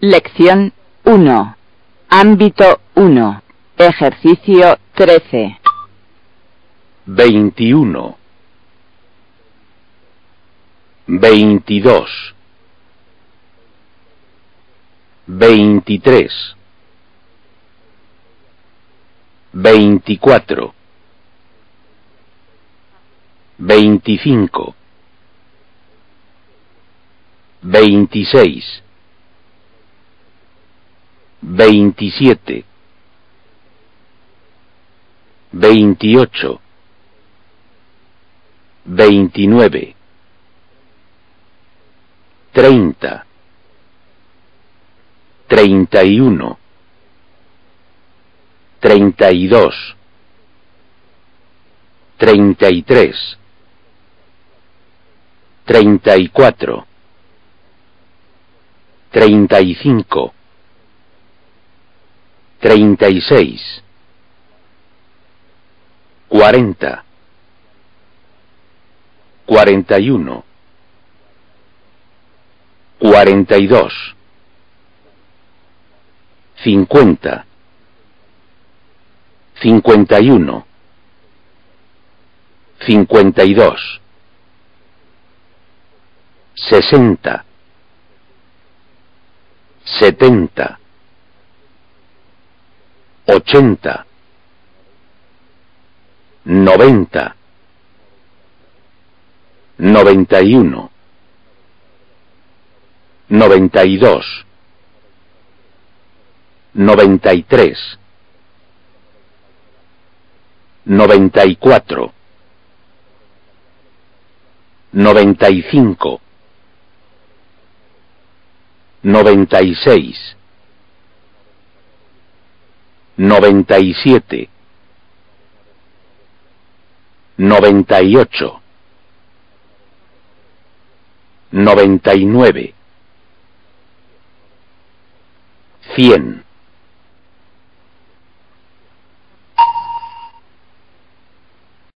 Lección 1. Ámbito 1. Ejercicio 13. 21, 22, 23, 24, 25, 26, 27, 28, 29, 30, 31, 32, 33, 34, 35, 36, 40, 41, 42, 50, 51, 52, 60, 70, 80, 90, 91, 92, 93, 94, 95, 96, 97, 98, 99, 100.